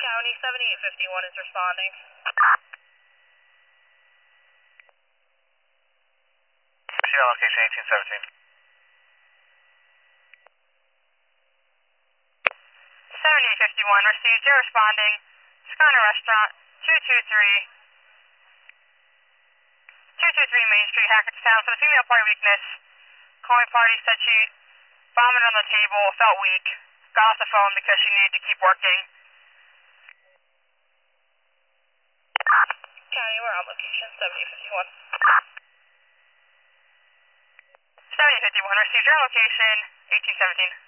County 7851 is responding. Proceed on location 1817. 7851 received. You're responding. Skyner Restaurant, 223 Main Street, Hackettstown. For the female party weakness, calling party said she vomited on the table, felt weak, got off the phone because she needed to keep working. County, we're on location 7051. 7051 received. Your location 1817.